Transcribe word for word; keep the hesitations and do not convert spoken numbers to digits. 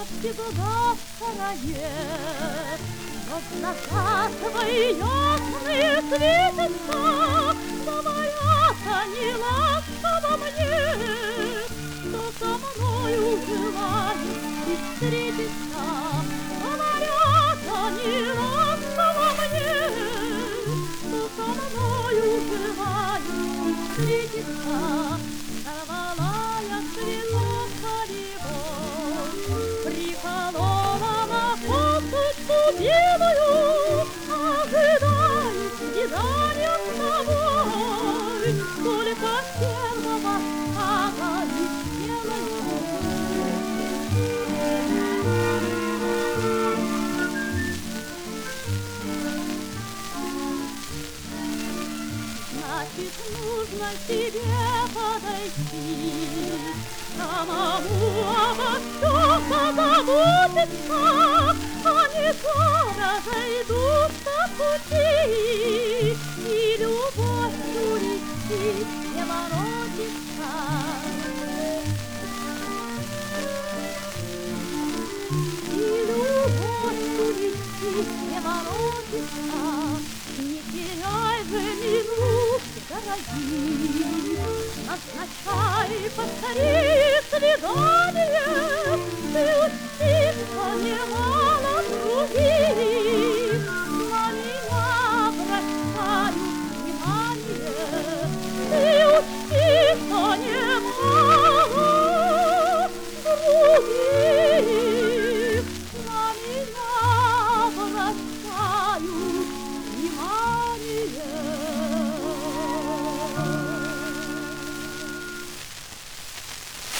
всегда второе. Но глаза твои ясные светятся, говорят они ласково мне, что со мною желаешь встретиться. Говорят они ласково мне, что со мною желаешь встретиться. Сорвала я цветок полевой, приколола на косочку белую, ожидаю свидания с тобой, только первого шага не сделаю. Значит, нужно тебе подойти, самому обо всем позаботиться, а не то разойдутся пути, и любовью реки не воротится. И любовью реки не воротится. Не теряй же минут, дорогие, назначай поскорее свидание, ты уж немало других.